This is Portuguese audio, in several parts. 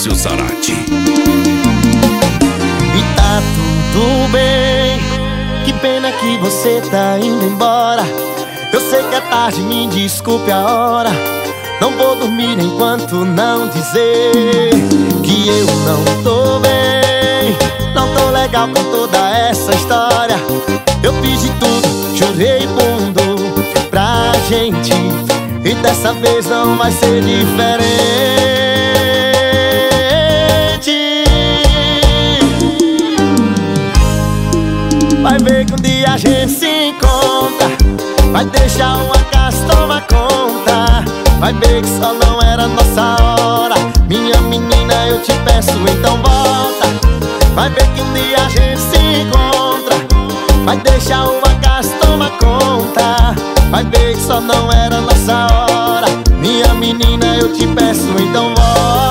Fabrício Zarate. E tá tudo bem, que pena que você tá indo embora. Eu sei que é tarde, me desculpe a hora. Não vou dormir enquanto não dizer que eu não tô bem. Não tô legal com toda essa história. Eu fiz de tudo, jurei mundo pra gente, e dessa vez não vai ser diferente. Vai ver que um dia a gente se encontra. Vai deixar o acaso tomar conta. Vai ver que só não era nossa hora. Minha menina, eu te peço, então volta. Vai ver que um dia a gente se encontra. Vai deixar o acaso tomar conta. Vai ver que só não era nossa hora. Minha menina, eu te peço, então volta.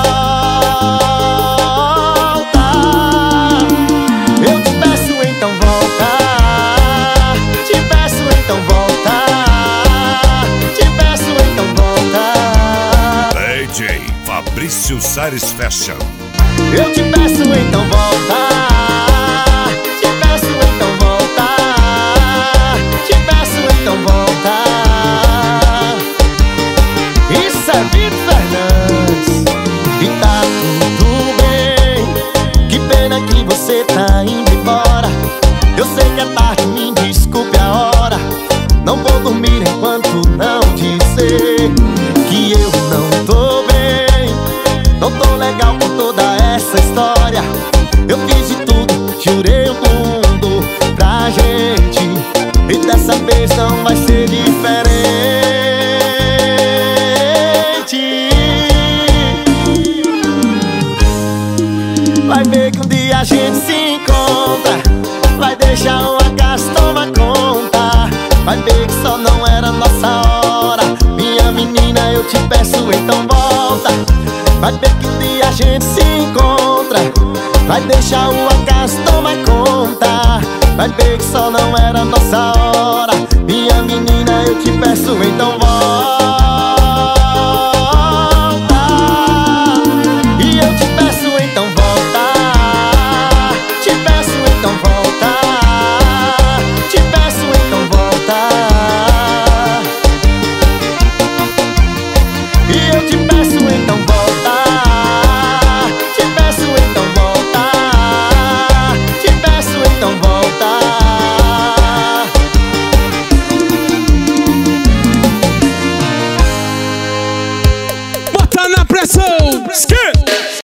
Eu te peço, então volta. Te peço, então volta. Te peço, então volta. DJ Fabrício Sares Fashion. Eu te peço, então volta. Te peço, então volta. Te peço, então volta. Isso é Vitor Fernandes. E tá tudo bem, que pena que você tá indo embora. Eu sei que é tarde, me desculpe a hora. Não vou dormir enquanto não dizer que eu não tô bem. Não tô legal com toda essa história. Eu fiz de tudo, jurei o mundo pra gente, e dessa vez não vai ser diferente. Vai ver que um dia a gente se encontra. Vai deixar o acaso tomar conta. Vai ver que só não era nossa hora. Minha menina, eu te peço, então volta. Vai ver que um dia a gente se encontra. Vai deixar o acaso tomar conta. Vai ver que só não era nossa hora. Minha menina, eu te peço, então volta. E eu te peço, então volta. Te peço, então volta. Te peço, então volta. E eu te peço, então volta. Te peço, então volta. Te peço, então volta. Bota na pressão!